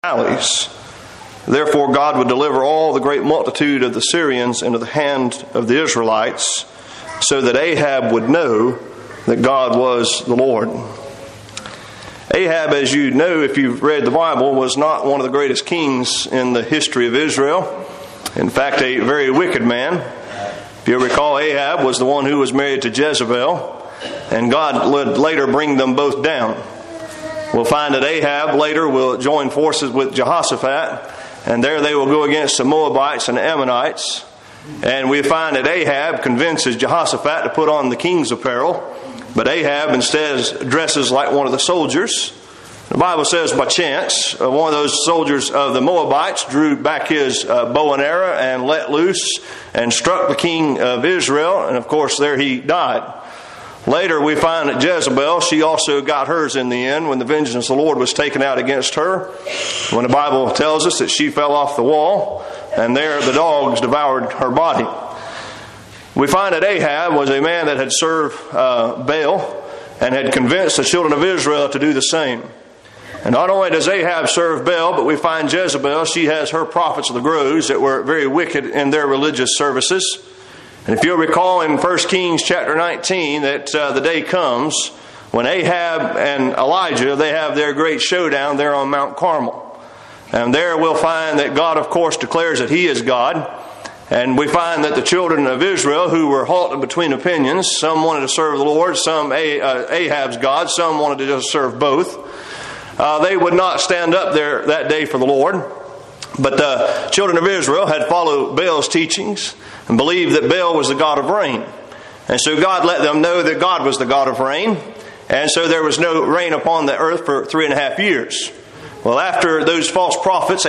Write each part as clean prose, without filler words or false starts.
valleys. Therefore God would deliver all the great multitude of the Syrians into the hand of the Israelites, so that Ahab would know that God was the Lord. Ahab, as you know if you've read the Bible, was not one of the greatest kings in the history of Israel. In fact, a very wicked man. If you recall, Ahab was the one who was married to Jezebel, and God would later bring them both down. We'll find that Ahab later will join forces with Jehoshaphat, and there they will go against the Moabites and the Ammonites. And we find that Ahab convinces Jehoshaphat to put on the king's apparel, but Ahab instead dresses like one of the soldiers. The Bible says by chance, one of those soldiers of the Moabites drew back his bow and arrow and let loose and struck the king of Israel, and of course there he died. Later we find that Jezebel, she also got hers in the end when the vengeance of the Lord was taken out against her. When the Bible tells us that she fell off the wall, and there the dogs devoured her body. We find that Ahab was a man that had served Baal and had convinced the children of Israel to do the same. And not only does Ahab serve Baal, but we find Jezebel, she has her prophets of the groves that were very wicked in their religious services. And if you'll recall in 1 Kings chapter 19 that the day comes when Ahab and Elijah, they have their great showdown there on Mount Carmel. And there we'll find that God, of course, declares that He is God. And we find that the children of Israel, who were halted between opinions, some wanted to serve the Lord, some Ahab's God, some wanted to just serve both. They would not stand up there that day for the Lord. But the children of Israel had followed Baal's teachings and believed that Baal was the god of rain. And so God let them know that God was the God of rain. And so there was no rain upon the earth for 3.5 years. Well, after those false prophets,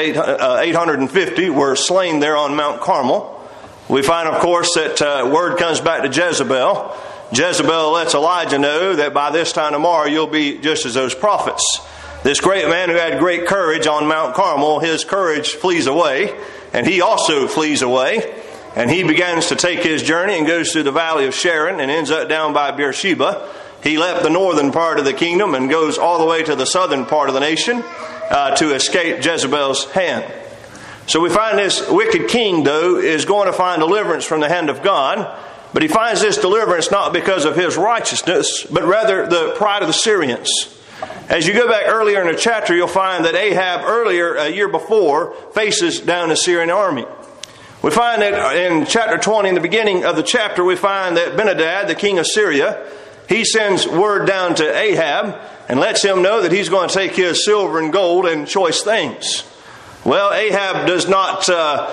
850, were slain there on Mount Carmel, we find, of course, that word comes back to Jezebel. Jezebel lets Elijah know that by this time tomorrow you'll be just as those prophets. This great man who had great courage on Mount Carmel, his courage flees away, and he also flees away. And he begins to take his journey and goes through the valley of Sharon and ends up down by Beersheba. He left the northern part of the kingdom and goes all the way to the southern part of the nation to escape Jezebel's hand. So we find this wicked king, though, is going to find deliverance from the hand of God. But he finds this deliverance not because of his righteousness, but rather the pride of the Syrians. As you go back earlier in the chapter, you'll find that Ahab earlier, a year before, faces down the Syrian army. We find that in chapter 20, in the beginning of the chapter, we find that Ben-Hadad, the king of Syria, he sends word down to Ahab and lets him know that he's going to take his silver and gold and choice things. Well, Ahab does not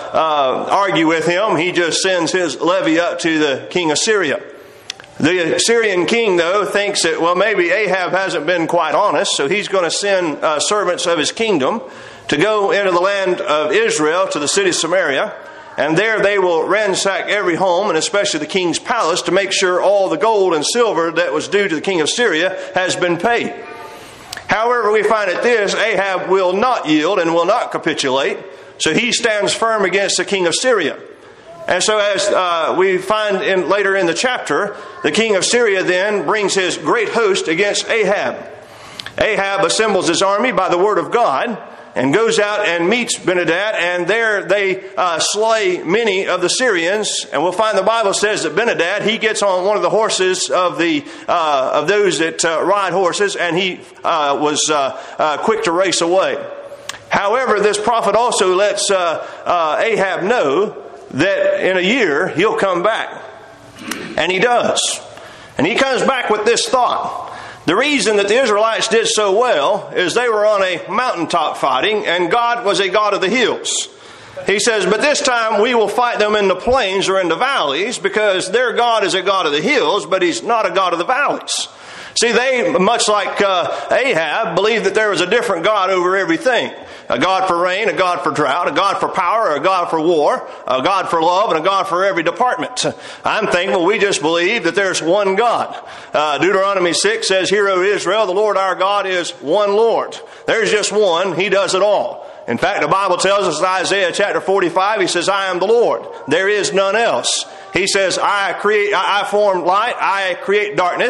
argue with him. He just sends his levy up to the king of Syria. The Syrian king, though, thinks that, well, maybe Ahab hasn't been quite honest, so he's going to send servants of his kingdom to go into the land of Israel to the city of Samaria, and there they will ransack every home, and especially the king's palace, to make sure all the gold and silver that was due to the king of Syria has been paid. However, we find that Ahab will not yield and will not capitulate, so he stands firm against the king of Syria. And so as we find later in the chapter, the king of Syria then brings his great host against Ahab. Ahab assembles his army by the word of God and goes out and meets Ben-Hadad, and there they slay many of the Syrians. And we'll find the Bible says that Ben-Hadad, he gets on one of the horses of those that ride horses, and he was quick to race away. However, this prophet also lets Ahab know that in a year he'll come back. And he does. And he comes back with this thought. The reason that the Israelites did so well is they were on a mountaintop fighting, and God was a God of the hills. He says, but this time we will fight them in the plains or in the valleys, because their God is a God of the hills, but He's not a God of the valleys. See, they, much like Ahab, believed that there was a different God over everything. A God for rain, a God for drought, a God for power, a God for war, a God for love, and a God for every department. I'm thankful we just believe that there's one God. Deuteronomy 6 says, Hear, O Israel, the Lord our God is one Lord. There's just one. He does it all. In fact, the Bible tells us in Isaiah chapter 45, He says, I am the Lord. There is none else. He says, I form light, I create darkness.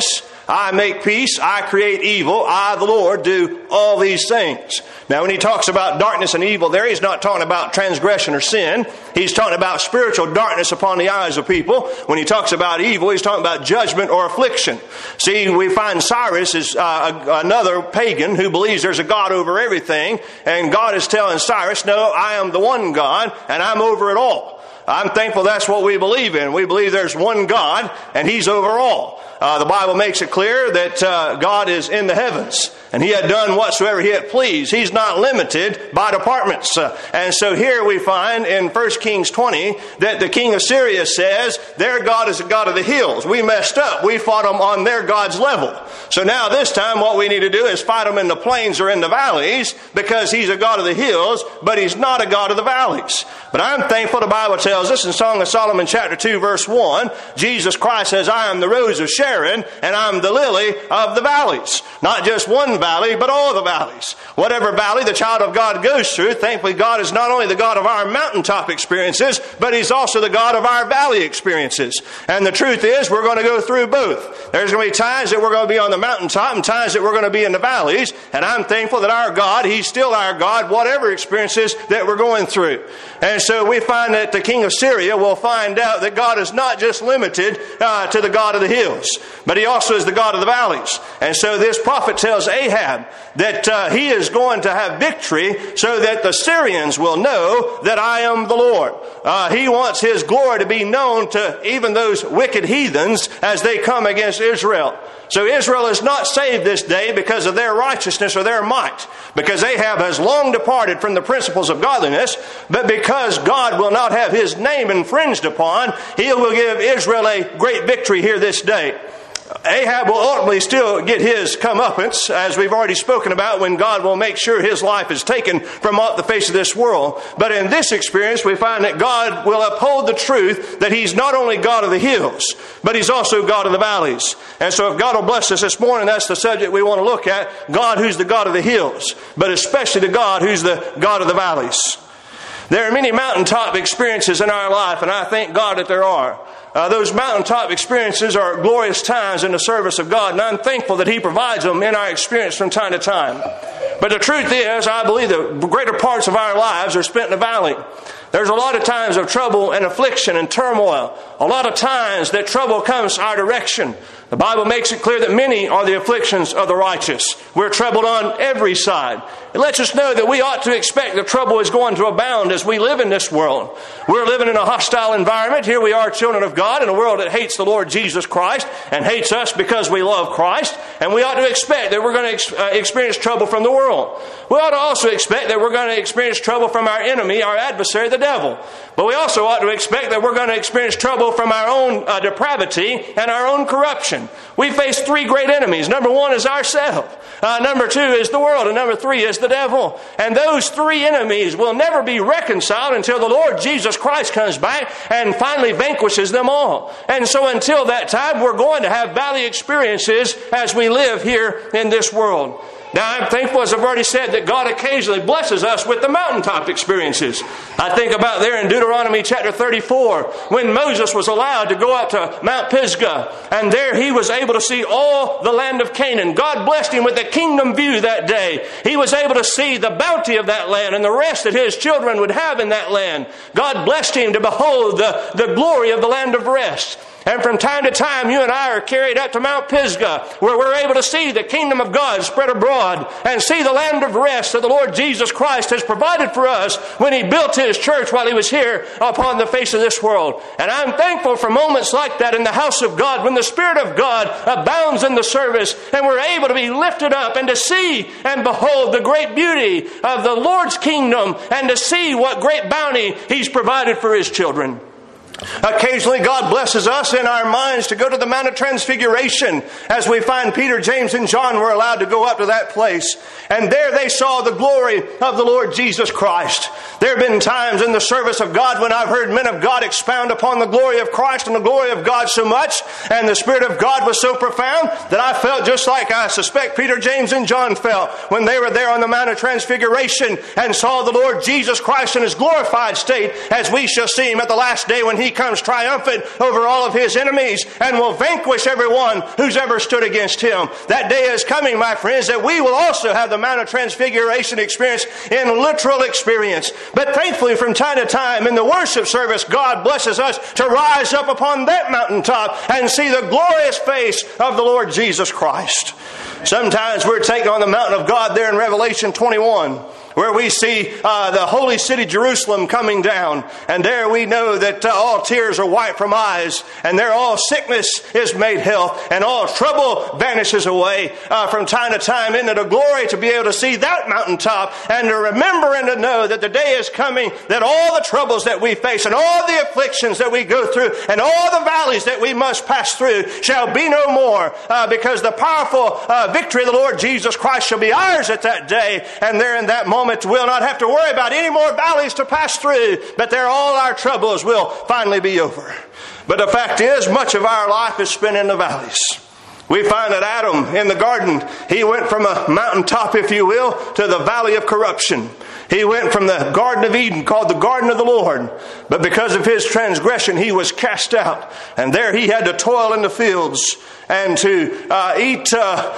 I make peace, I create evil, I, the Lord, do all these things. Now, when he talks about darkness and evil there, he's not talking about transgression or sin. He's talking about spiritual darkness upon the eyes of people. When he talks about evil, he's talking about judgment or affliction. See, we find Cyrus is another pagan who believes there's a God over everything, and God is telling Cyrus, no, I am the one God, and I'm over it all. I'm thankful that's what we believe in. We believe there's one God, and He's over all. The Bible makes it clear that God is in the heavens, and He had done whatsoever He had pleased. He's not limited by departments. And so here we find in 1 Kings 20 that the king of Syria says, their God is a God of the hills. We messed up. We fought them on their God's level. So now this time what we need to do is fight them in the plains or in the valleys, because He's a God of the hills, but He's not a God of the valleys. But I'm thankful the Bible tells us in Song of Solomon chapter 2 verse 1, Jesus Christ says, I am the rose of Sharon, and I'm the lily of the valleys. Not just one valley, but all the valleys. Whatever valley the child of God goes through, thankfully God is not only the God of our mountaintop experiences, but He's also the God of our valley experiences. And the truth is, we're going to go through both. There's going to be times that we're going to be on the mountaintop and times that we're going to be in the valleys. And I'm thankful that our God, He's still our God, whatever experiences that we're going through. And so we find that the king of Syria will find out that God is not just limited to the God of the hills, but He also is the God of the valleys. And so this prophet tells Ahab that he is going to have victory so that the Syrians will know that I am the Lord. He wants His glory to be known to even those wicked heathens as they come against Israel. So Israel is not saved this day because of their righteousness or their might, because Ahab has long departed from the principles of godliness, but because God will not have His name infringed upon, He will give Israel a great victory here this day. Ahab will ultimately still get his comeuppance, as we've already spoken about, when God will make sure his life is taken from off the face of this world. But in this experience, we find that God will uphold the truth that He's not only God of the hills, but He's also God of the valleys. And so if God will bless us this morning, that's the subject we want to look at. God who's the God of the hills, but especially the God who's the God of the valleys. There are many mountaintop experiences in our life, and I thank God that there are. Those mountaintop experiences are glorious times in the service of God, and I'm thankful that He provides them in our experience from time to time. But the truth is, I believe the greater parts of our lives are spent in the valley. There's a lot of times of trouble and affliction and turmoil. A lot of times that trouble comes our direction. The Bible makes it clear that many are the afflictions of the righteous. We're troubled on every side. It lets us know that we ought to expect that trouble is going to abound as we live in this world. We're living in a hostile environment. Here we are, children of God, in a world that hates the Lord Jesus Christ and hates us because we love Christ. And we ought to expect that we're going to experience trouble from the world. We ought to also expect that we're going to experience trouble from our enemy, our adversary, the devil. But we also ought to expect that we're going to experience trouble from our own depravity and our own corruption. We face three great enemies. Number one is ourselves. Number two is the world. And number three is the devil. And those three enemies will never be reconciled until the Lord Jesus Christ comes back and finally vanquishes them all. And so until that time, we're going to have valley experiences as we live here in this world. Now, I'm thankful, as I've already said, that God occasionally blesses us with the mountaintop experiences. I think about there in Deuteronomy chapter 34, when Moses was allowed to go up to Mount Pisgah, and there he was able to see all the land of Canaan. God blessed him with a kingdom view that day. He was able to see the bounty of that land and the rest that his children would have in that land. God blessed him to behold the glory of the land of rest. And from time to time, you and I are carried up to Mount Pisgah, where we're able to see the kingdom of God spread abroad and see the land of rest that the Lord Jesus Christ has provided for us when He built His church while He was here upon the face of this world. And I'm thankful for moments like that in the house of God, when the Spirit of God abounds in the service and we're able to be lifted up and to see and behold the great beauty of the Lord's kingdom and to see what great bounty He's provided for His children. Occasionally God blesses us in our minds to go to the Mount of Transfiguration, as we find Peter, James, and John were allowed to go up to that place. And there they saw the glory of the Lord Jesus Christ. There have been times in the service of God when I've heard men of God expound upon the glory of Christ and the glory of God so much, and the Spirit of God was so profound that I felt just like I suspect Peter, James, and John felt when they were there on the Mount of Transfiguration and saw the Lord Jesus Christ in His glorified state, as we shall see Him at the last day when He he comes triumphant over all of his enemies and will vanquish everyone who's ever stood against him. That day is coming, my friends, that we will also have the Mount of Transfiguration experience in literal experience. But thankfully, from time to time in the worship service, God blesses us to rise up upon that mountaintop and see the glorious face of the Lord Jesus Christ. Sometimes we're taken on the mountain of God there in Revelation 21, where we see the holy city Jerusalem coming down. And there we know that all tears are wiped from eyes, and there all sickness is made health, and all trouble vanishes away. From time to time, isn't it a glory to be able to see that mountaintop and to remember and to know that the day is coming that all the troubles that we face and all the afflictions that we go through and all the valleys that we must pass through shall be no more, because the powerful victory of the Lord Jesus Christ shall be ours at that day. And there in that moment we'll not have to worry about any more valleys to pass through, but there all our troubles will finally be over. But the fact is, much of our life is spent in the valleys. We find that Adam in the garden, he went from a mountaintop, if you will, to the valley of corruption. He went from the Garden of Eden, called the Garden of the Lord. But because of his transgression, he was cast out. And there he had to toil in the fields and to eat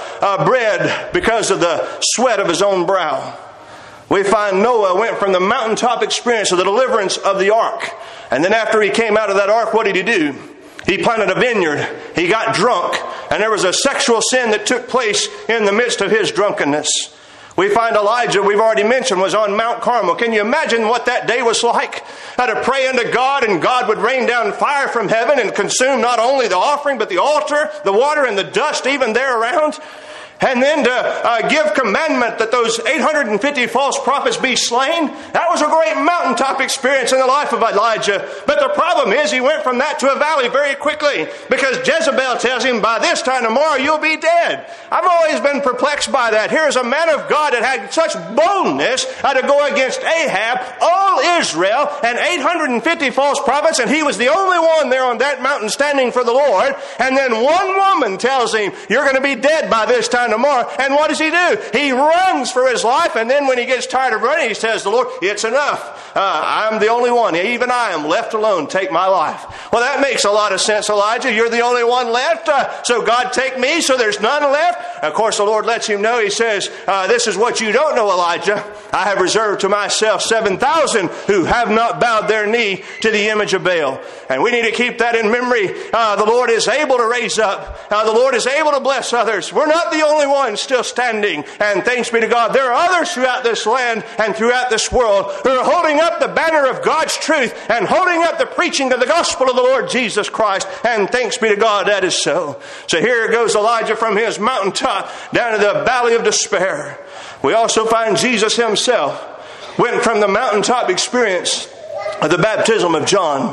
bread because of the sweat of his own brow. We find Noah went from the mountaintop experience of the deliverance of the ark. And then after he came out of that ark, what did he do? He planted a vineyard. He got drunk. And there was a sexual sin that took place in the midst of his drunkenness. We find Elijah, we've already mentioned, was on Mount Carmel. Can you imagine what that day was like? Had to pray unto God, and God would rain down fire from heaven and consume not only the offering, but the altar, the water, and the dust even there around. And then to give commandment that those 850 false prophets be slain. That was a great mountaintop experience in the life of Elijah. But the problem is he went from that to a valley very quickly, because Jezebel tells him, by this time tomorrow you'll be dead. I've always been perplexed by that. Here's a man of God that had such boldness to go against Ahab, all Israel, and 850 false prophets, and he was the only one there on that mountain standing for the Lord. And then one woman tells him, you're going to be dead by this time tomorrow. And what does he do? He runs for his life, and then when he gets tired of running, he says to the Lord, it's enough. I'm the only one. Even I am left alone. Take my life. Well, that makes a lot of sense, Elijah. You're the only one left, so God take me, so there's none left. Of course, the Lord lets him know. He says, this is what you don't know, Elijah. I have reserved to myself 7,000 who have not bowed their knee to the image of Baal. And we need to keep that in memory. The Lord is able to raise up. The Lord is able to bless others. We're not the only ones still standing. And thanks be to God, there are others throughout this land and throughout this world who are holding up the banner of God's truth and holding up the preaching of the gospel of the Lord Jesus Christ. And thanks be to God, that is so. So here goes Elijah from his mountaintop down to the valley of despair. We also find Jesus himself went from the mountaintop experience of the baptism of John,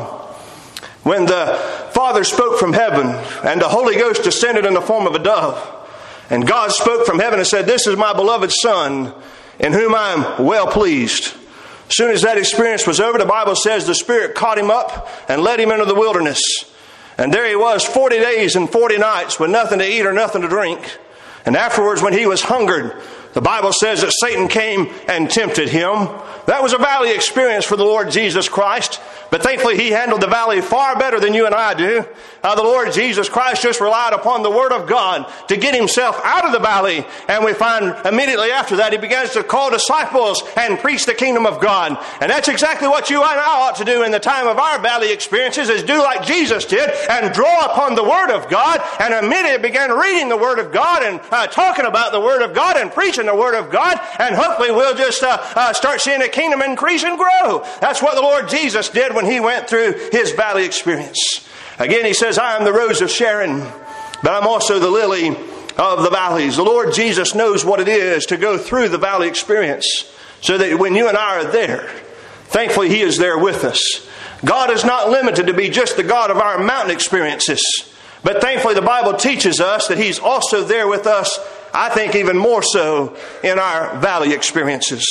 when the Father spoke from heaven and the Holy Ghost descended in the form of a dove. And God spoke from heaven and said, this is my beloved Son, in whom I am well pleased. As soon as that experience was over, the Bible says the Spirit caught him up and led him into the wilderness. And there he was 40 days and 40 nights with nothing to eat or nothing to drink. And afterwards, when he was hungered, the Bible says that Satan came and tempted him. That was a valley experience for the Lord Jesus Christ. But thankfully, he handled the valley far better than you and I do. The Lord Jesus Christ just relied upon the Word of God to get himself out of the valley. And we find immediately after that, he begins to call disciples and preach the kingdom of God. And that's exactly what you and I ought to do in the time of our valley experiences, is do like Jesus did and draw upon the Word of God, and immediately begin reading the Word of God and talking about the Word of God and preaching the Word of God. And hopefully we'll just start seeing the kingdom increase and grow. That's what the Lord Jesus did when he went through his valley experience. Again, he says, I am the rose of Sharon, but I'm also the lily of the valleys. The Lord Jesus knows what it is to go through the valley experience, so that when you and I are there, thankfully he is there with us. God is not limited to be just the God of our mountain experiences, but thankfully the Bible teaches us that he's also there with us, I think even more so, in our valley experiences.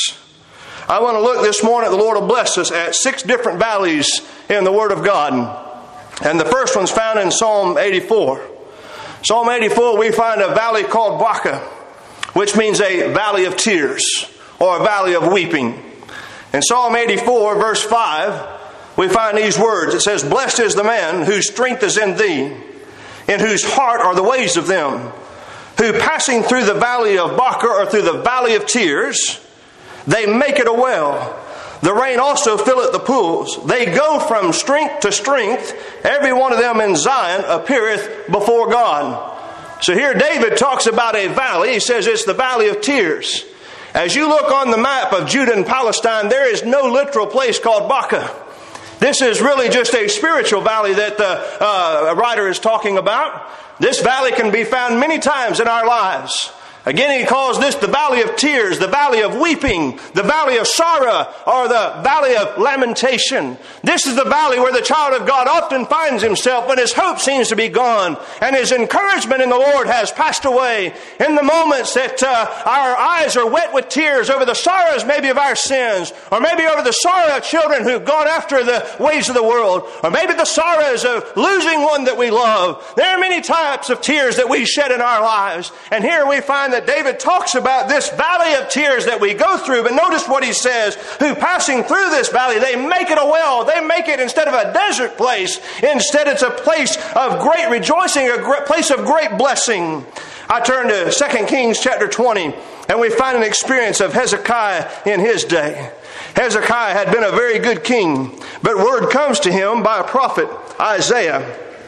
I want to look this morning, the Lord will bless us, at 6 different valleys in the Word of God. And the first one's found in Psalm 84. Psalm 84, we find a valley called Baca, which means a valley of tears, or a valley of weeping. In Psalm 84, verse 5, we find these words. It says, "Blessed is the man whose strength is in thee, in whose heart are the ways of them, who passing through the valley of Baca, or through the valley of tears, they make it a well. The rain also filleth the pools. They go from strength to strength. Every one of them in Zion appeareth before God." So here David talks about a valley. He says it's the valley of tears. As you look on the map of Judah and Palestine, there is no literal place called Baca. This is really just a spiritual valley that the writer is talking about. This valley can be found many times in our lives. Again, he calls this the valley of tears, the valley of weeping, the valley of sorrow, or the valley of lamentation. This is the valley where the child of God often finds himself when his hope seems to be gone and his encouragement in the Lord has passed away. In the moments that our eyes are wet with tears over the sorrows maybe of our sins, or maybe over the sorrow of children who've gone after the ways of the world, or maybe the sorrows of losing one that we love. There are many types of tears that we shed in our lives. And here we find that David talks about this valley of tears that we go through. But notice what he says, "Who passing through this valley, they make it a well." They make it, instead of a desert place, instead it's a place of great rejoicing, a place of great blessing. I turn to 2 Kings chapter 20, and we find an experience of Hezekiah in his day. Hezekiah had been a very good king, but word comes to him by a prophet, Isaiah,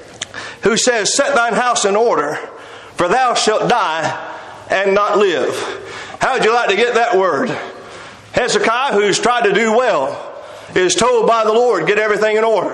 who says, "Set thine house in order, for thou shalt die and not live." How would you like to get that word? Hezekiah, who's tried to do well, is told by the Lord, get everything in order.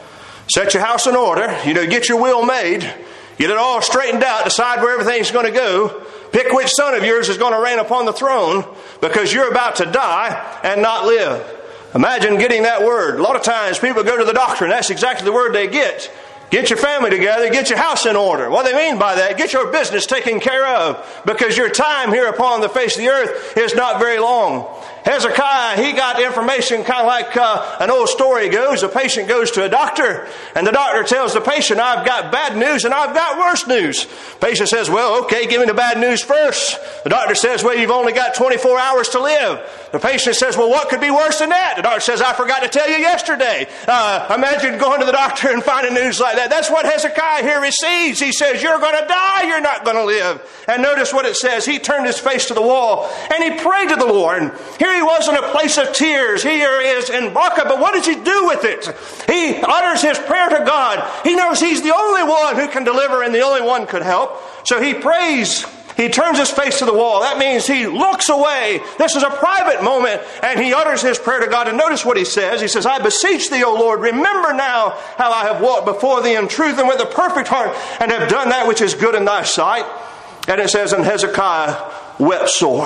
Set your house in order. Get your will made. Get it all straightened out. Decide where everything's going to go. Pick which son of yours is going to reign upon the throne, because you're about to die and not live. Imagine getting that word. A lot of times people go to the doctor and that's exactly the word they get. Get your family together, get your house in order. What do they mean by that? Get your business taken care of, because your time here upon the face of the earth is not very long. Hezekiah, he got information kind of like an old story goes. A patient goes to a doctor, and the doctor tells the patient, "I've got bad news and I've got worse news." Patient says, "Well, okay, give me the bad news first." The doctor says, "Well, you've only got 24 hours to live." The patient says, "Well, what could be worse than that?" The doctor says, "I forgot to tell you yesterday." Imagine going to the doctor and finding news like that. That's what Hezekiah here receives. He says, "You're going to die, you're not going to live." And notice what it says. He turned his face to the wall and he prayed to the Lord. Here he was in a place of tears. Here he is in Baca, but what does he do with it? He utters his prayer to God. He knows he's the only one who can deliver and the only one could help. So he prays. He turns his face to the wall. That means he looks away. This is a private moment, and he utters his prayer to God. And notice what he says. He says, "I beseech thee, O Lord, remember now how I have walked before thee in truth and with a perfect heart, and have done that which is good in thy sight." And it says, "And Hezekiah wept sore."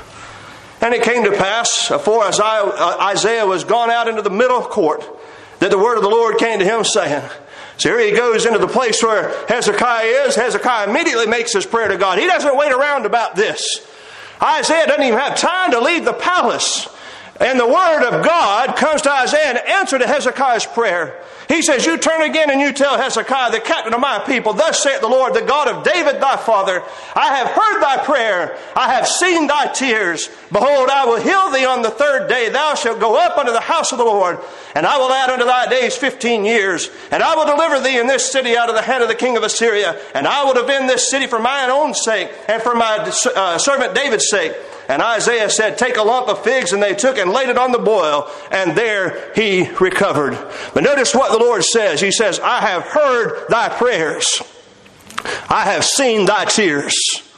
And it came to pass, afore Isaiah was gone out into the middle court, that the word of the Lord came to him, saying, so here he goes into the place where Hezekiah is. Hezekiah immediately makes his prayer to God. He doesn't wait around about this. Isaiah doesn't even have time to leave the palace. And the word of God comes to Isaiah in answer to Hezekiah's prayer. He says, "You turn again and you tell Hezekiah, the captain of my people, thus saith the Lord, the God of David thy father, I have heard thy prayer, I have seen thy tears. Behold, I will heal thee on the third day. Thou shalt go up unto the house of the Lord, and I will add unto thy days 15 years. And I will deliver thee in this city out of the hand of the king of Assyria. And I will defend this city for mine own sake, and for my servant David's sake." And Isaiah said, "Take a lump of figs," and they took and laid it on the boil, and there he recovered. But notice what the Lord says. He says, "I have heard thy prayers. I have seen thy tears."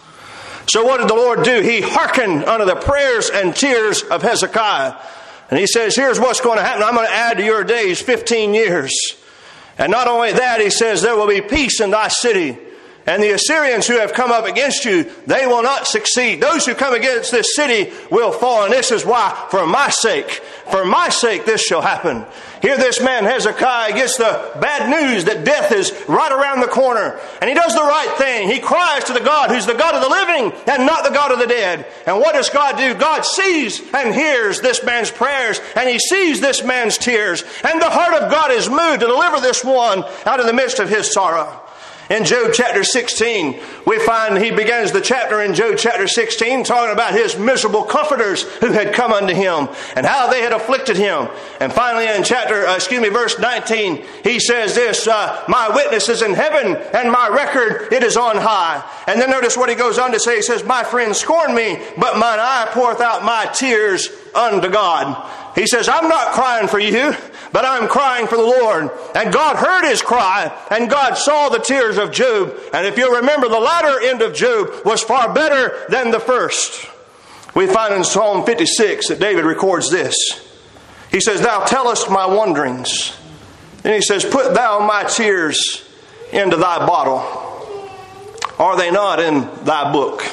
So what did the Lord do? He hearkened unto the prayers and tears of Hezekiah. And he says, here's what's going to happen. I'm going to add to your days 15 years. And not only that, he says, there will be peace in thy city. And the Assyrians who have come up against you, they will not succeed. Those who come against this city will fall. And this is why, for my sake, this shall happen. Here this man Hezekiah gets the bad news that death is right around the corner. And he does the right thing. He cries to the God who's the God of the living and not the God of the dead. And what does God do? God sees and hears this man's prayers. And he sees this man's tears. And the heart of God is moved to deliver this one out of the midst of his sorrow. in Job chapter 16. We find he begins the chapter in Job chapter 16 talking about his miserable comforters who had come unto him and how they had afflicted him. And finally in verse 19, he says this, my witness is in heaven and my record it is on high. And then notice what he goes on to say. He says, my friends scorn me, but mine eye poureth out my tears unto God. He says, I'm not crying for you, but I'm crying for the Lord. And God heard his cry, and God saw the tears of Job. And if you remember, the latter end of Job was far better than the first. We find in Psalm 56 that David records this. He says, thou tellest my wanderings. Then he says, put thou my tears into thy bottle. Are they not in thy book?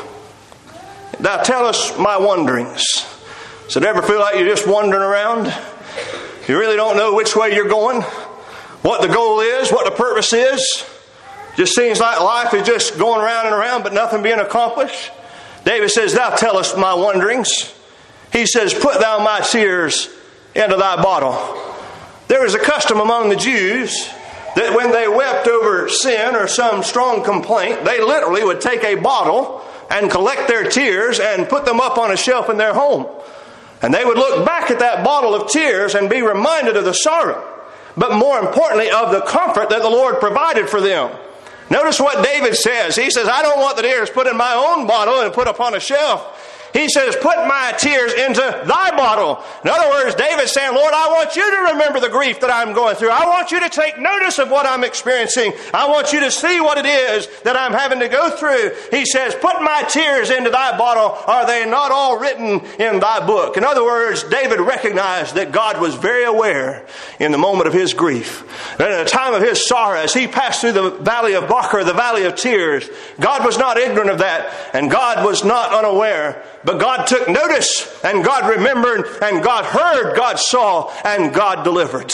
Thou tellest my wanderings. So do you ever feel like you're just wandering around? You really don't know which way you're going, what the goal is, what the purpose is. Just seems like life is just going around and around, but nothing being accomplished. David says, thou tellest my wanderings. He says, put thou my tears into thy bottle. There was a custom among the Jews that when they wept over sin or some strong complaint, they literally would take a bottle and collect their tears and put them up on a shelf in their home. And they would look back at that bottle of tears and be reminded of the sorrow, but more importantly of the comfort that the Lord provided for them. Notice what David says. He says, I don't want the tears put in my own bottle and put upon a shelf. He says, put my tears into thy bottle. In other words, David's saying, Lord, I want you to remember the grief that I'm going through. I want you to take notice of what I'm experiencing. I want you to see what it is that I'm having to go through. He says, put my tears into thy bottle. Are they not all written in thy book? In other words, David recognized that God was very aware in the moment of his grief. And in the time of his sorrow, as he passed through the valley of Baca, the valley of tears, God was not ignorant of that, and God was not unaware. But God took notice, and God remembered, and God heard, God saw, and God delivered.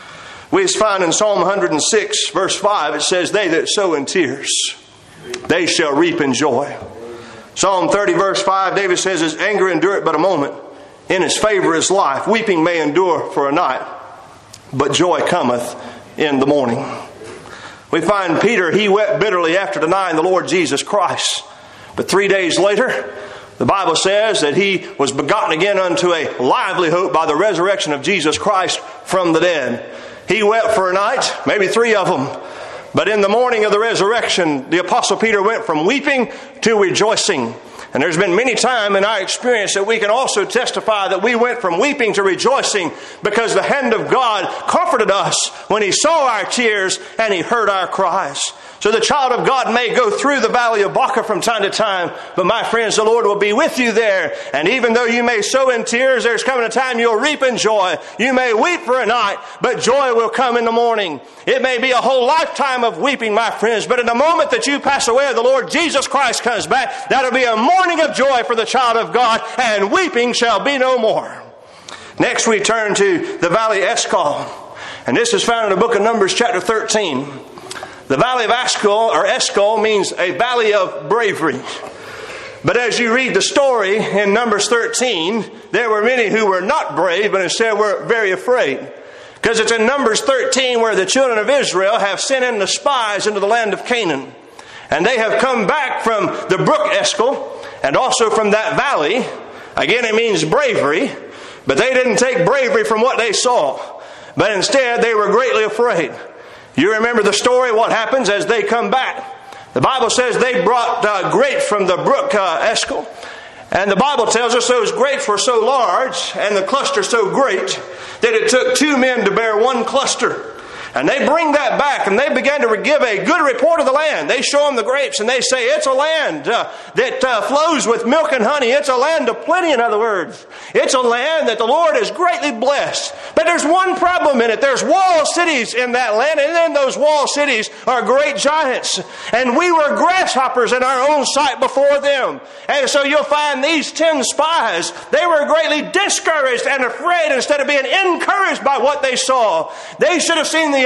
We find in Psalm 106, verse 5, it says, they that sow in tears, they shall reap in joy. Psalm 30, verse 5, David says, his anger endureth but a moment. In his favor is life. Weeping may endure for a night, but joy cometh in the morning. We find Peter, he wept bitterly after denying the Lord Jesus Christ. But 3 days later, the Bible says that he was begotten again unto a lively hope by the resurrection of Jesus Christ from the dead. He wept for a night, maybe 3 of them. But in the morning of the resurrection, the Apostle Peter went from weeping to rejoicing. And there's been many times in our experience that we can also testify that we went from weeping to rejoicing because the hand of God comforted us when He saw our tears and He heard our cries. So the child of God may go through the valley of Baca from time to time, but my friends, the Lord will be with you there. And even though you may sow in tears, there's coming a time you'll reap in joy. You may weep for a night, but joy will come in the morning. It may be a whole lifetime of weeping, my friends, but in the moment that you pass away, the Lord Jesus Christ comes back, that'll be a morning of joy for the child of God, and weeping shall be no more. Next we turn to the valley Eshcol, and this is found in the book of Numbers chapter 13. The valley of Eshcol means a valley of bravery. But as you read the story in Numbers 13, there were many who were not brave, but instead were very afraid. Because it's in Numbers 13 where the children of Israel have sent in the spies into the land of Canaan. And they have come back from the brook Eshcol and also from that valley. Again, it means bravery. But they didn't take bravery from what they saw. But instead, they were greatly afraid. You remember the story, what happens as they come back. The Bible says they brought grapes from the brook Eshcol. And the Bible tells us those grapes were so large and the cluster so great that it took 2 men to bear one cluster. And they bring that back and they began to give a good report of the land. They show them the grapes and they say it's a land that flows with milk and honey. It's a land of plenty, in other words. It's a land that the Lord has greatly blessed. But there's one problem in it. There's wall cities in that land, and in those wall cities are great giants. And we were grasshoppers in our own sight before them. And so you'll find these 10 spies, they were greatly discouraged and afraid instead of being encouraged by what they saw. They should have seen the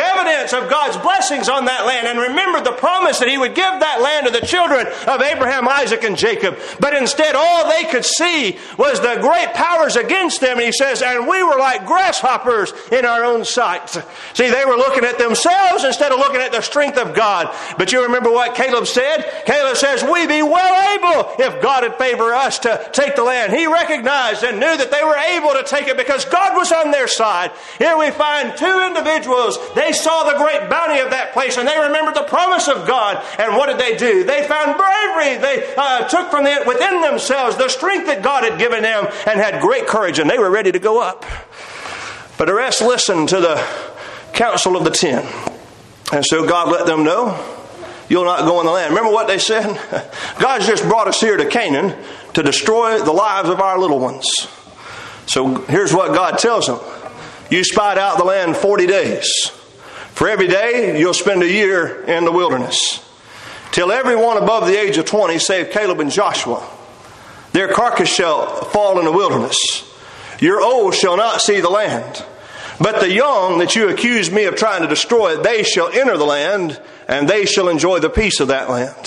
the evidence of God's blessings on that land and remembered the promise that He would give that land to the children of Abraham, Isaac, and Jacob. But instead, all they could see was the great powers against them. And He says, and we were like grasshoppers in our own sight. See, they were looking at themselves instead of looking at the strength of God. But you remember what Caleb said? Caleb says, we be well able, if God had favored us, to take the land. He recognized and knew that they were able to take it because God was on their side. Here we find two individuals. They saw the great bounty of that place and they remembered the promise of God. And what did they do? They found bravery. They took from within themselves the strength that God had given them and had great courage, and they were ready to go up. But the rest listened to the counsel of the 10. And so God let them know, you'll not go in the land. Remember what they said? God's just brought us here to Canaan to destroy the lives of our little ones. So here's what God tells them. You spied out the land 40 days. For every day, you'll spend a year in the wilderness. Till everyone above the age of 20, save Caleb and Joshua, their carcass shall fall in the wilderness. Your old shall not see the land. But the young that you accuse me of trying to destroy, they shall enter the land, and they shall enjoy the peace of that land.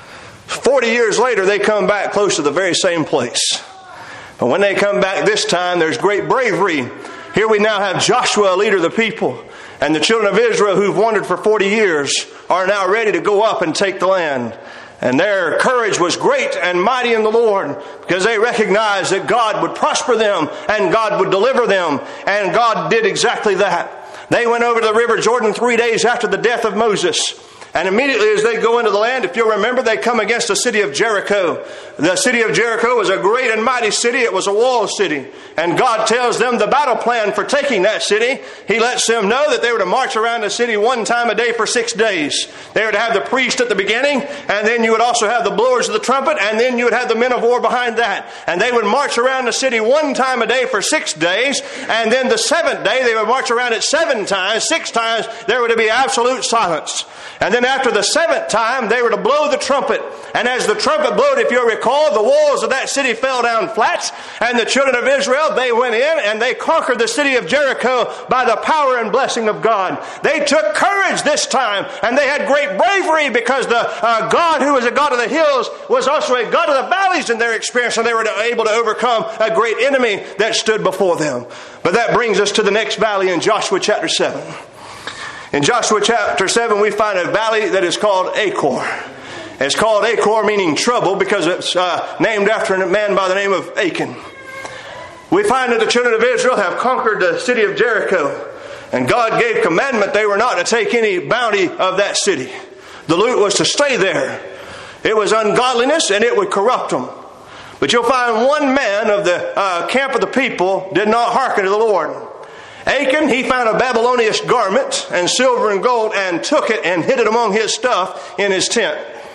40 years later, they come back close to the very same place. But when they come back this time, there's great bravery. Here we now have Joshua, leader of the people, and the children of Israel who've wandered for 40 years are now ready to go up and take the land. And their courage was great and mighty in the Lord because they recognized that God would prosper them and God would deliver them. And God did exactly that. They went over to the river Jordan 3 days after the death of Moses. And immediately as they go into the land, if you'll remember, they come against the city of Jericho. The city of Jericho was a great and mighty city. It was a walled city. And God tells them the battle plan for taking that city. He lets them know that they were to march around the city one time a day for 6 days. They were to have the priest at the beginning, and then you would also have the blowers of the trumpet, and then you would have the men of war behind that. And they would march around the city one time a day for 6 days, and then the seventh day they would march around it 7 times. 6 times there were to be absolute silence. And then after the 7th time, they were to blow the trumpet. And as the trumpet blowed, if you'll recall, the walls of that city fell down flat. And the children of Israel, they went in and they conquered the city of Jericho by the power and blessing of God. They took courage this time. And they had great bravery because the God who was a God of the hills was also a God of the valleys in their experience. And they were able to overcome a great enemy that stood before them. But that brings us to the next valley in Joshua chapter 7. In Joshua chapter 7, we find a valley that is called Achor. It's called Achor, meaning trouble, because it's named after a man by the name of Achan. We find that the children of Israel have conquered the city of Jericho. And God gave commandment they were not to take any bounty of that city. The loot was to stay there. It was ungodliness and it would corrupt them. But you'll find one man of the camp of the people did not hearken to the Lord. Achan, he found a Babylonian garment and silver and gold and took it and hid it among his stuff in his tent.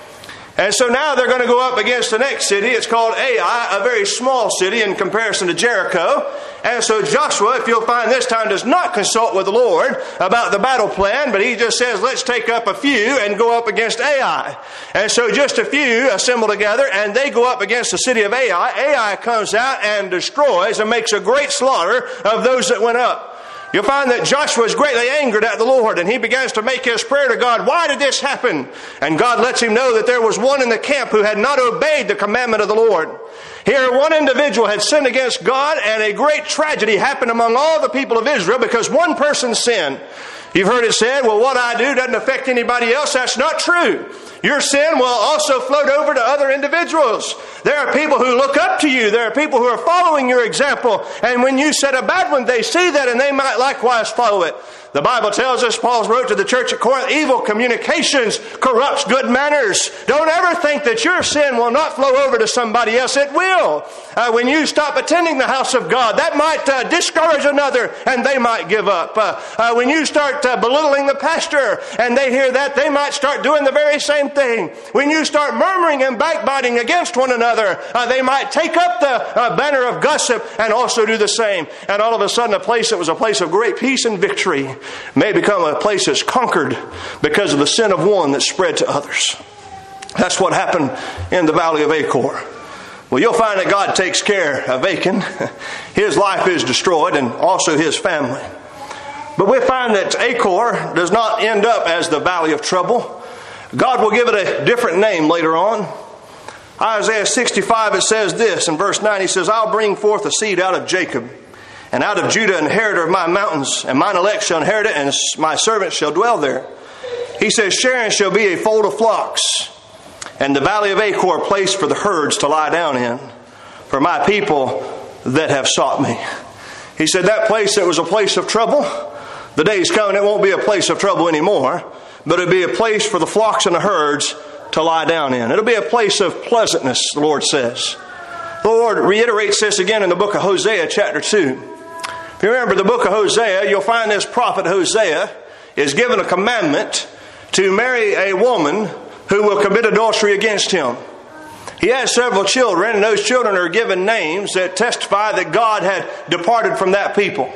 And so now they're going to go up against the next city. It's called Ai, a very small city in comparison to Jericho. And so Joshua, if you'll find this time, does not consult with the Lord about the battle plan, but he just says, let's take up a few and go up against Ai. And so just a few assemble together and they go up against the city of Ai. Ai comes out and destroys and makes a great slaughter of those that went up. You'll find that Joshua is greatly angered at the Lord, and he begins to make his prayer to God, why did this happen? And God lets him know that there was one in the camp who had not obeyed the commandment of the Lord. Here, one individual had sinned against God, and a great tragedy happened among all the people of Israel because one person sinned. You've heard it said, well, what I do doesn't affect anybody else. That's not true. Your sin will also float over to other individuals. There are people who look up to you. There are people who are following your example. And when you set a bad one, they see that and they might likewise follow it. The Bible tells us, Paul wrote to the church at Corinth, evil communications corrupts good manners. Don't ever think that your sin will not flow over to somebody else. It will. When you stop attending the house of God, that might discourage another and they might give up. When you start belittling the pastor and they hear that, they might start doing the very same thing. When you start murmuring and backbiting against one another, they might take up the banner of gossip and also do the same. And all of a sudden, a place that was a place of great peace and victory may become a place that's conquered because of the sin of one that spread to others. That's what happened in the valley of Achor. Well, you'll find that God takes care of Achan. His life is destroyed and also his family. But we find that Achor does not end up as the valley of trouble. God will give it a different name later on. Isaiah 65, it says this in verse 9. He says, I'll bring forth a seed out of Jacob, and out of Judah an inheritor of my mountains, and mine elect shall inherit it, and my servants shall dwell there. He says, Sharon shall be a fold of flocks, and the valley of Achor a place for the herds to lie down in, for my people that have sought me. He said that place that was a place of trouble, the day's coming, it won't be a place of trouble anymore, but it'll be a place for the flocks and the herds to lie down in. It'll be a place of pleasantness, the Lord says. The Lord reiterates this again in the book of Hosea, chapter 2. If you remember the book of Hosea, you'll find this prophet Hosea is given a commandment to marry a woman who will commit adultery against him. He has several children, and those children are given names that testify that God had departed from that people.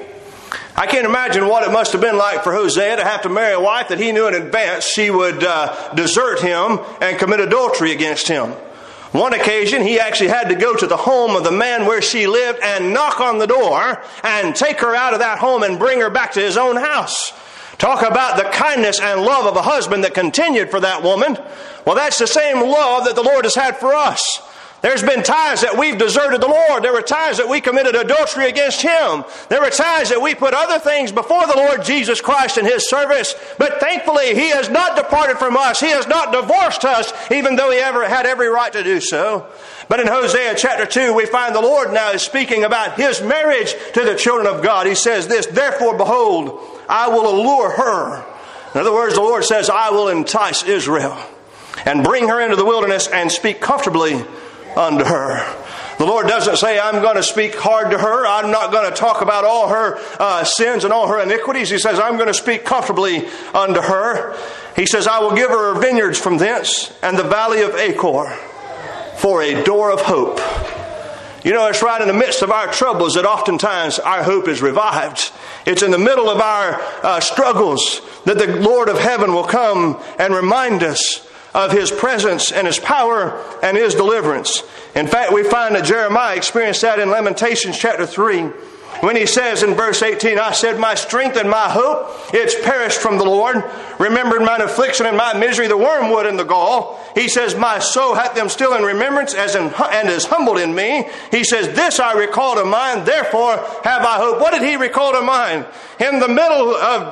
I can't imagine what it must have been like for Hosea to have to marry a wife that he knew in advance she would desert him and commit adultery against him. One occasion, he actually had to go to the home of the man where she lived and knock on the door and take her out of that home and bring her back to his own house. Talk about the kindness and love of a husband that continued for that woman. Well, that's the same love that the Lord has had for us. There's been times that we've deserted the Lord. There were times that we committed adultery against Him. There were times that we put other things before the Lord Jesus Christ in His service. But thankfully, He has not departed from us. He has not divorced us, even though He ever had every right to do so. But in Hosea chapter 2, we find the Lord now is speaking about His marriage to the children of God. He says this, Therefore, behold, I will allure her. In other words, the Lord says, I will entice Israel and bring her into the wilderness and speak comfortably unto her. The Lord doesn't say, I'm going to speak hard to her. I'm not going to talk about all her sins and all her iniquities. He says, I'm going to speak comfortably unto her. He says, I will give her vineyards from thence and the valley of Achor for a door of hope. You know, it's right in the midst of our troubles that oftentimes our hope is revived. It's in the middle of our struggles that the Lord of heaven will come and remind us of His presence and His power and His deliverance. In fact, we find that Jeremiah experienced that in Lamentations chapter 3. When he says in verse 18, I said, my strength and my hope, it's perished from the Lord. Remembered mine affliction and my misery, the wormwood and the gall. He says, my soul hath them still in remembrance and is humbled in me. He says, this I recall to mind, therefore have I hope. What did he recall to mind? In the middle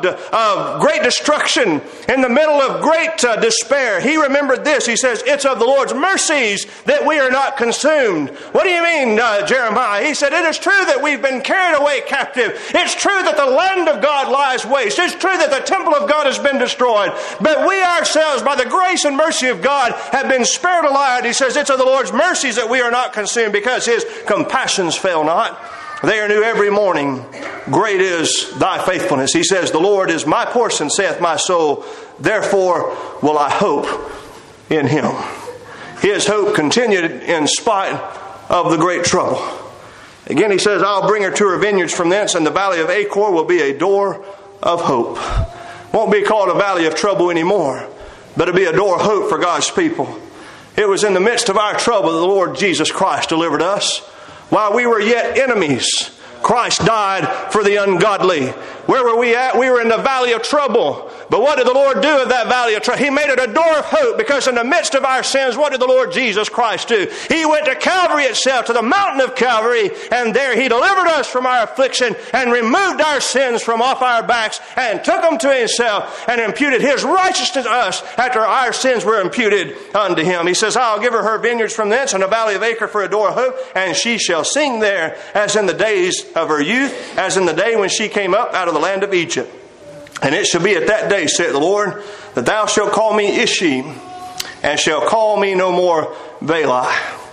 of great destruction, in the middle of great despair, he remembered this. He says, it's of the Lord's mercies that we are not consumed. What do you mean, Jeremiah? He said, it is true that we've been carried away captive. It's true that the land of God lies waste. It's true that the temple of God has been destroyed. But we ourselves, by the grace and mercy of God, have been spared alive. He says, it's of the Lord's mercies that we are not consumed, because His compassions fail not. They are new every morning. Great is thy faithfulness. He says, the Lord is my portion, saith my soul. Therefore will I hope in Him. His hope continued in spite of the great trouble. Again, he says, I'll bring her to her vineyards from thence, and the valley of Achor will be a door of hope. Won't be called a valley of trouble anymore, but it'll be a door of hope for God's people. It was in the midst of our trouble that the Lord Jesus Christ delivered us. While we were yet enemies, Christ died for the ungodly. Where were we at? We were in the valley of trouble. But what did the Lord do with that valley of trouble? He made it a door of hope, because in the midst of our sins, what did the Lord Jesus Christ do? He went to Calvary itself, to the mountain of Calvary, and there He delivered us from our affliction and removed our sins from off our backs and took them to Himself and imputed His righteousness to us after our sins were imputed unto Him. He says, I'll give her vineyards from thence and a valley of Achor for a door of hope, and she shall sing there as in the days of her youth, as in the day when she came up out of the land of Egypt. And it shall be at that day, saith the Lord, that thou shalt call me Ishi, and shalt call me no more Bali.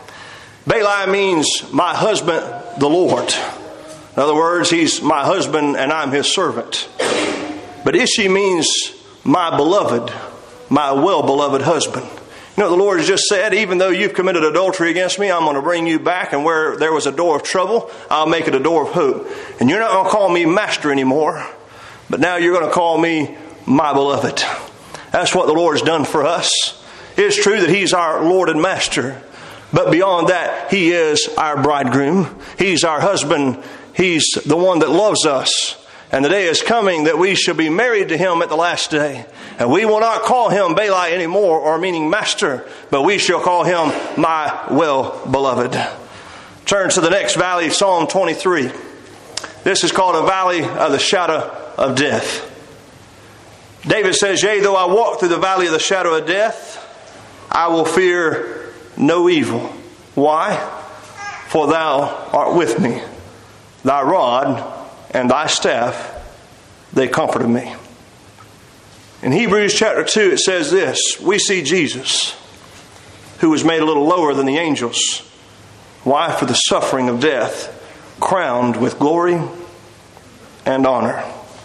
Bali means my husband, the Lord. In other words, He's my husband and I'm His servant. But Ishi means my beloved, my well-beloved husband. You know, the Lord has just said, even though you've committed adultery against me, I'm going to bring you back, and where there was a door of trouble, I'll make it a door of hope. And you're not going to call me master anymore, but now you're going to call me my beloved. That's what the Lord's done for us. It's true that He's our Lord and Master, but beyond that, He is our bridegroom. He's our husband. He's the one that loves us. And the day is coming that we shall be married to him at the last day. And we will not call him Bali anymore, or meaning master, but we shall call him my well-beloved. Turn to the next valley, Psalm 23. This is called a valley of the shadow of death. David says, yea, though I walk through the valley of the shadow of death, I will fear no evil. Why? For thou art with me. Thy rod and thy staff, they comforted me. In Hebrews chapter 2, it says this. We see Jesus, who was made a little lower than the angels. Why? For the suffering of death, crowned with glory and honor.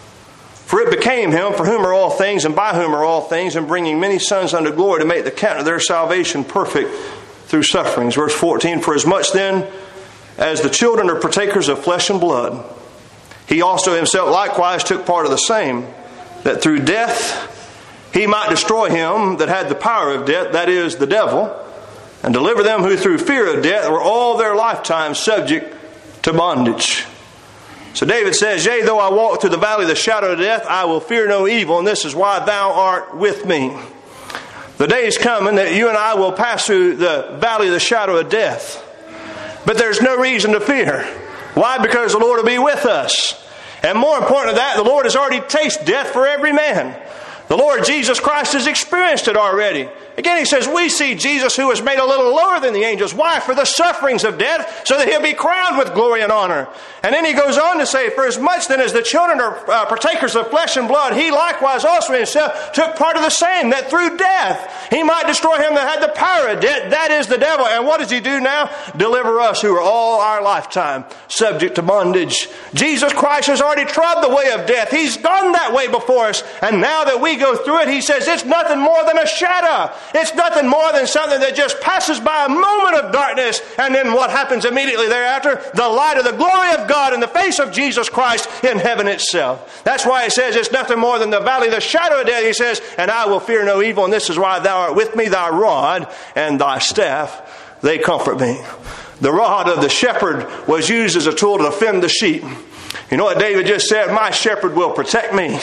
For it became him, for whom are all things, and by whom are all things, and bringing many sons unto glory, to make the count of their salvation perfect through sufferings. Verse 14, for as much then as the children are partakers of flesh and blood, he also himself likewise took part of the same, that through death he might destroy him that had the power of death, that is, the devil, and deliver them who through fear of death were all their lifetime subject to bondage. So David says, yea, though I walk through the valley of the shadow of death, I will fear no evil, and this is why thou art with me. The day is coming that you and I will pass through the valley of the shadow of death. But there's no reason to fear. Why? Because the Lord will be with us. And more important than that, the Lord has already tasted death for every man. The Lord Jesus Christ has experienced it already. Again, he says, we see Jesus who was made a little lower than the angels. Why? For the sufferings of death, so that he'll be crowned with glory and honor. And then he goes on to say, for as much then as the children are partakers of flesh and blood, he likewise also himself took part of the same, that through death he might destroy him that had the power of death, that is the devil. And what does he do now? Deliver us who are all our lifetime subject to bondage. Jesus Christ has already trod the way of death. He's gone that way before us. And now that we go through it, he says it's nothing more than a shadow. It's nothing more than something that just passes by a moment of darkness, and then what happens immediately thereafter? The light of the glory of God in the face of Jesus Christ in heaven itself. That's why he says it's nothing more than the valley of the shadow of death. He says, and I will fear no evil, and this is why thou art with me, thy rod and thy staff, they comfort me. The rod of the shepherd was used as a tool to defend the sheep. You know what David just said? My shepherd will protect me.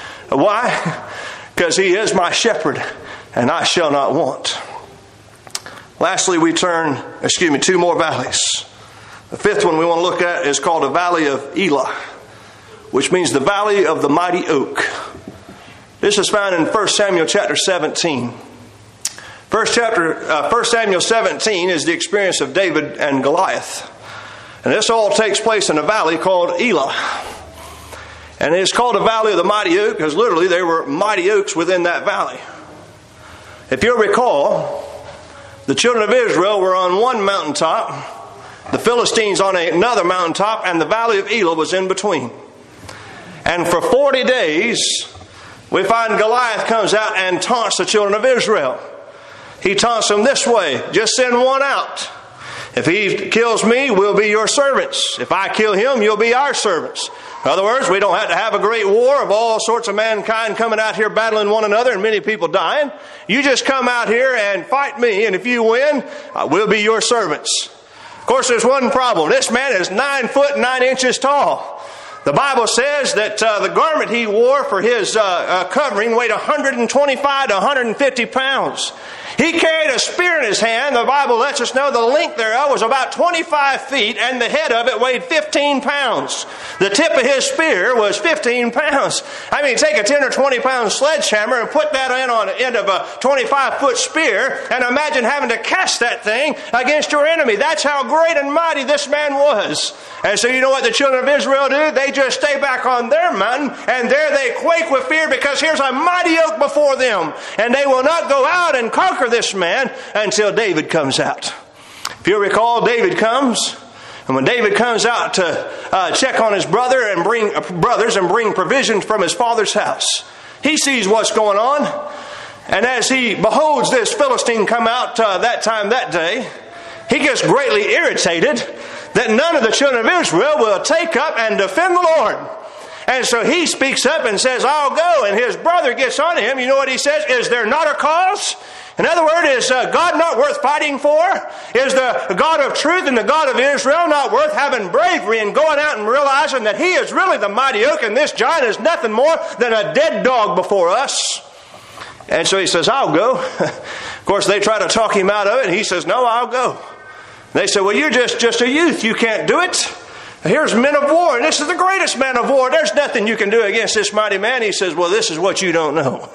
Why? Because he is my shepherd, and I shall not want. Lastly, we two more valleys. The fifth one we want to look at is called the Valley of Elah, which means the Valley of the Mighty Oak. This is found in 1 Samuel chapter 17. 1 Samuel 17 is the experience of David and Goliath. And this all takes place in a valley called Elah. And it's called the Valley of the Mighty Oak because literally there were mighty oaks within that valley. If you'll recall, the children of Israel were on one mountaintop, the Philistines on another mountaintop, and the Valley of Elah was in between. And for 40 days, we find Goliath comes out and taunts the children of Israel. He taunts them this way, just send one out. If he kills me, we'll be your servants. If I kill him, you'll be our servants. In other words, we don't have to have a great war of all sorts of mankind coming out here battling one another and many people dying. You just come out here and fight me, and if you win, we'll be your servants. Of course, there's one problem. This man is 9 foot 9 inches tall. The Bible says that the garment he wore for his covering weighed 125 to 150 pounds. He carried a spear in his hand. The Bible lets us know the length thereof was about 25 feet, and the head of it weighed 15 pounds. The tip of his spear was 15 pounds. I mean, take a 10 or 20 pound sledgehammer and put that in on the end of a 25-foot spear, and imagine having to cast that thing against your enemy. That's how great and mighty this man was. And so you know what the children of Israel do? They just stay back on their mountain, and there they quake with fear because here's a mighty oak before them. And they will not go out and conquer this man until David comes out. If you recall, David comes, and when David comes out to check on his brothers and bring provisions from his father's house, he sees what's going on. And as he beholds this Philistine come out that day, he gets greatly irritated that none of the children of Israel will take up and defend the Lord. And so he speaks up and says, I'll go. And his brother gets on him. You know what he says? Is there not a cause? In other words, is God not worth fighting for? Is the God of truth and the God of Israel not worth having bravery and going out and realizing that He is really the mighty oak and this giant is nothing more than a dead dog before us? And so he says, I'll go. Of course, they try to talk him out of it, and he says, no, I'll go. They say, well, you're just a youth. You can't do it. Here's men of war, and this is the greatest man of war. There's nothing you can do against this mighty man. He says, well, this is what you don't know.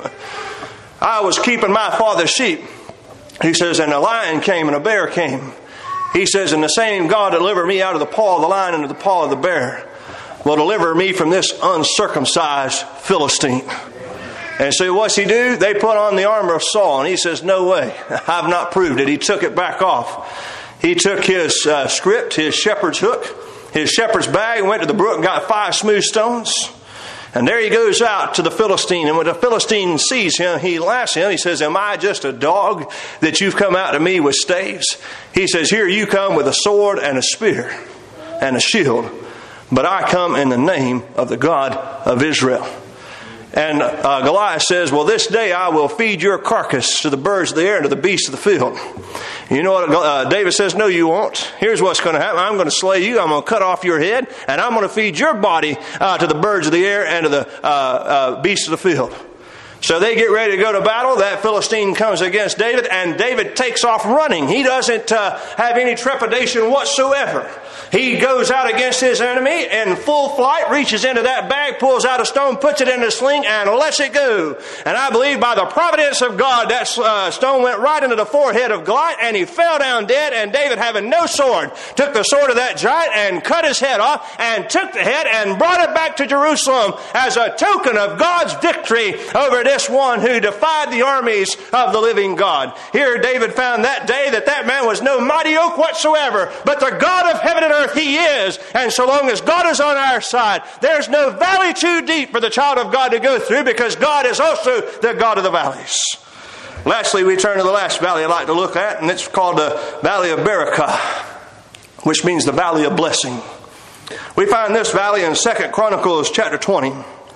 I was keeping my father's sheep. He says, and a lion came and a bear came. He says, and the same God delivered me out of the paw of the lion and of the paw of the bear will deliver me from this uncircumcised Philistine. And so what's he do? They put on the armor of Saul, and he says, no way. I've not proved it. He took it back off. He took his script, his shepherd's hook, his shepherd's bag, and went to the brook and got 5 smooth stones. And there he goes out to the Philistine. And when the Philistine sees him, he laughs at him. He says, am I just a dog that you've come out to me with staves? He says, here you come with a sword and a spear and a shield. But I come in the name of the God of Israel. And Goliath says, well, this day I will feed your carcass to the birds of the air and to the beasts of the field. You know what David says? No, you won't. Here's what's going to happen. I'm going to slay you. I'm going to cut off your head. And I'm going to feed your body to the birds of the air and to the beasts of the field. So they get ready to go to battle. That Philistine comes against David, and David takes off running. He doesn't have any trepidation whatsoever. He goes out against his enemy in full flight, reaches into that bag, pulls out a stone, puts it in a sling, and lets it go. And I believe by the providence of God, that stone went right into the forehead of Goliath, and he fell down dead. And David, having no sword, took the sword of that giant and cut his head off, and took the head and brought it back to Jerusalem as a token of God's victory over this one who defied the armies of the living God. Here David found that day that man was no mighty oak whatsoever, but the God of heaven and earth He is. And so long as God is on our side, there's no valley too deep for the child of God to go through, because God is also the God of the valleys. Lastly, we turn to the last valley I'd like to look at, and it's called the Valley of Barakah, which means the Valley of Blessing. We find this valley in 2 Chronicles chapter 20.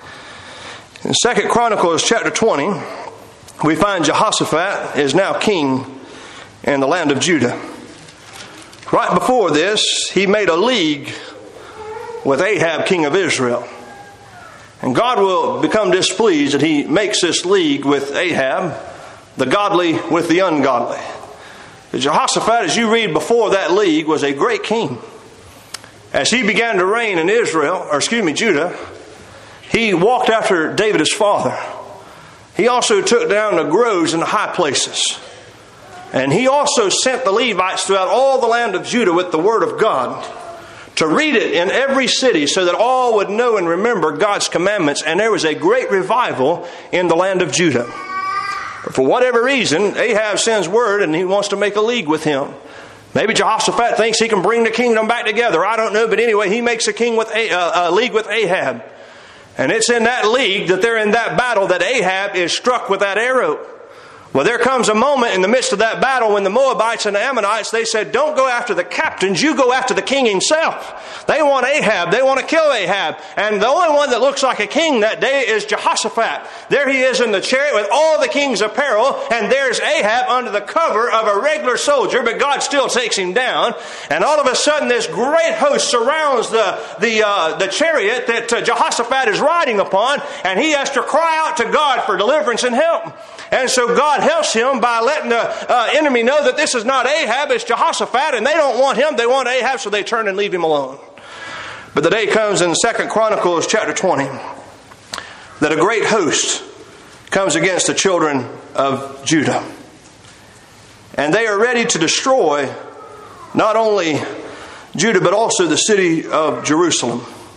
In 2 Chronicles chapter 20, we find Jehoshaphat is now king in the land of Judah. Right before this, he made a league with Ahab, king of Israel. And God will become displeased that he makes this league with Ahab, the godly with the ungodly. Jehoshaphat, as you read before that league, was a great king. As he began to reign in Judah, he walked after David his father. He also took down the groves and the high places. And he also sent the Levites throughout all the land of Judah with the word of God to read it in every city so that all would know and remember God's commandments. And there was a great revival in the land of Judah. But for whatever reason, Ahab sends word and he wants to make a league with him. Maybe Jehoshaphat thinks he can bring the kingdom back together. I don't know. But anyway, he makes a league with Ahab. And it's in that league that they're in that battle that Ahab is struck with that arrow. Well, there comes a moment in the midst of that battle when the Moabites and the Ammonites, they said, don't go after the captains, you go after the king himself. They want Ahab. They want to kill Ahab. And the only one that looks like a king that day is Jehoshaphat. There he is in the chariot with all the king's apparel, and there's Ahab under the cover of a regular soldier, but God still takes him down. And all of a sudden, this great host surrounds the chariot that Jehoshaphat is riding upon, and he has to cry out to God for deliverance and help. And so God helps him by letting the enemy know that this is not Ahab, it's Jehoshaphat, and they don't want him, they want Ahab, so they turn and leave him alone. But the day comes in 2 Chronicles chapter 20 that a great host comes against the children of Judah. And they are ready to destroy not only Judah, but also the city of Jerusalem.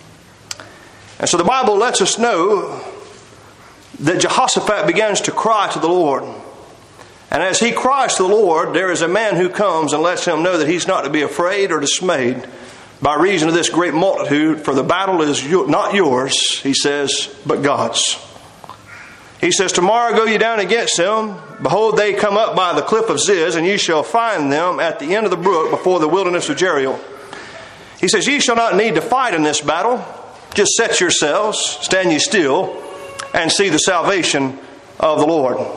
And so the Bible lets us know that Jehoshaphat begins to cry to the Lord. And as he cries to the Lord, there is a man who comes and lets him know that he's not to be afraid or dismayed by reason of this great multitude, for the battle is not yours, he says, but God's. He says, tomorrow go ye down against them. Behold, they come up by the cliff of Ziz, and ye shall find them at the end of the brook before the wilderness of Jeriel. He says, ye shall not need to fight in this battle. Just set yourselves, stand ye still, and see the salvation of the Lord.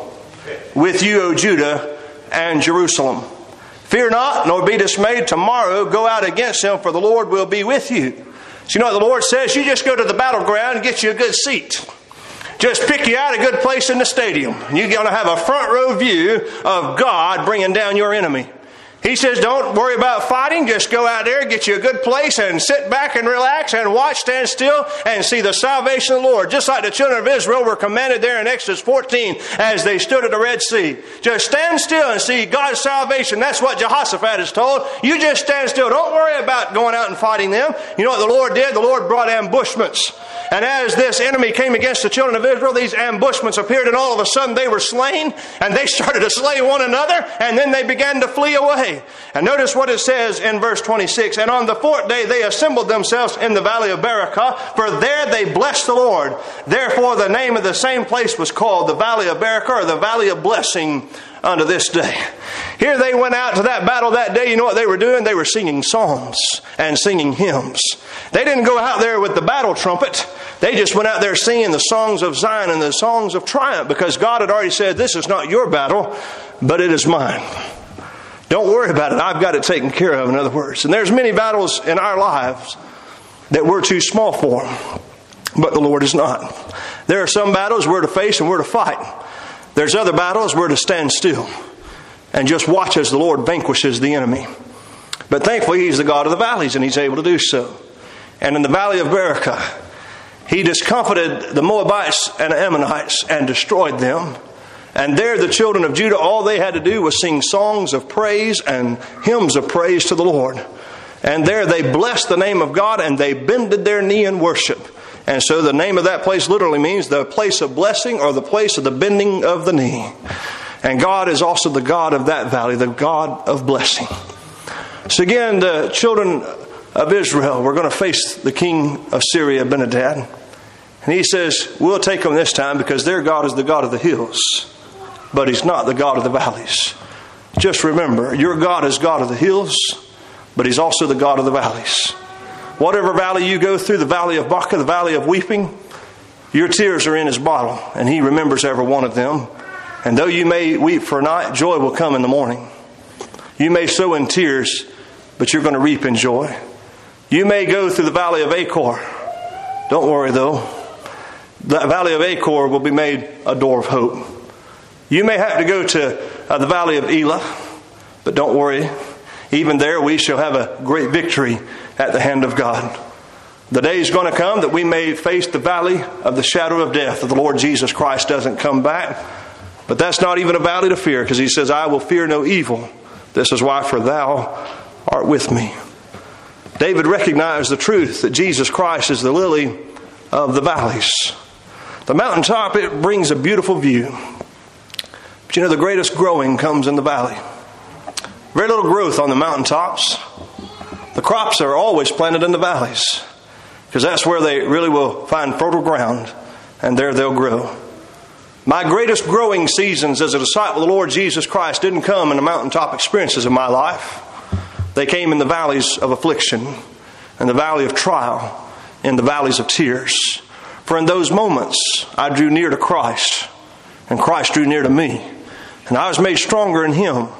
with you, O Judah and Jerusalem. Fear not, nor be dismayed. Tomorrow go out against them, for the Lord will be with you. So you know what the Lord says? You just go to the battleground and get you a good seat. Just pick you out a good place in the stadium. You're going to have a front row view of God bringing down your enemy. He says, don't worry about fighting. Just go out there, get you a good place, and sit back and relax and watch, stand still, and see the salvation of the Lord. Just like the children of Israel were commanded there in Exodus 14 as they stood at the Red Sea. Just stand still and see God's salvation. That's what Jehoshaphat is told. You just stand still. Don't worry about going out and fighting them. You know what the Lord did? The Lord brought ambushments. And as this enemy came against the children of Israel, these ambushments appeared, and all of a sudden they were slain, and they started to slay one another, and then they began to flee away. And notice what it says in verse 26. And on the fourth day they assembled themselves in the valley of Berachah, for there they blessed the Lord. Therefore the name of the same place was called the valley of Berachah, or the valley of blessing, unto this day. Here they went out to that battle that day. You know what they were doing? They were singing psalms and singing hymns. They didn't go out there with the battle trumpet. They just went out there singing the songs of Zion and the songs of triumph, because God had already said, this is not your battle, but it is mine. Don't worry about it. I've got it taken care of, in other words. And there's many battles in our lives that we're too small for, but the Lord is not. There are some battles we're to face and we're to fight. There's other battles we're to stand still and just watch as the Lord vanquishes the enemy. But thankfully, He's the God of the valleys, and He's able to do so. And in the valley of Berachah, He discomfited the Moabites and Ammonites and destroyed them. And there the children of Judah, all they had to do was sing songs of praise and hymns of praise to the Lord. And there they blessed the name of God, and they bended their knee in worship. And so the name of that place literally means the place of blessing, or the place of the bending of the knee. And God is also the God of that valley, the God of blessing. So again, the children of Israel were going to face the king of Syria, Ben-Hadad. And he says, we'll take them this time, because their God is the God of the hills, but He's not the God of the valleys. Just remember, your God is God of the hills, but He's also the God of the valleys. Whatever valley you go through, the valley of Baca, the valley of weeping, your tears are in His bottle, and He remembers every one of them. And though you may weep for a night, joy will come in the morning. You may sow in tears, but you're going to reap in joy. You may go through the valley of Achor. Don't worry though. The valley of Achor will be made a door of hope. You may have to go to the valley of Elah, but don't worry. Even there we shall have a great victory at the hand of God. The day is going to come that we may face the valley of the shadow of death if the Lord Jesus Christ doesn't come back. But that's not even a valley to fear, because He says, I will fear no evil. This is why, for Thou art with me. David recognized the truth that Jesus Christ is the lily of the valleys. The mountaintop, it brings a beautiful view. But you know, the greatest growing comes in the valley. Very little growth on the mountaintops. The crops are always planted in the valleys, because that's where they really will find fertile ground, and there they'll grow. My greatest growing seasons as a disciple of the Lord Jesus Christ didn't come in the mountaintop experiences of my life. They came in the valleys of affliction, in the valley of trial, in the valleys of tears. For in those moments, I drew near to Christ, and Christ drew near to me. And I was made stronger in Him.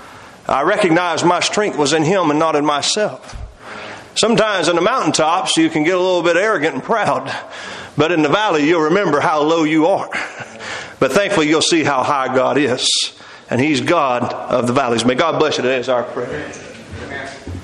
I recognized my strength was in Him and not in myself. Sometimes in the mountaintops, you can get a little bit arrogant and proud. But in the valley, you'll remember how low you are. But thankfully, you'll see how high God is. And He's God of the valleys. May God bless you today is our prayer. Amen.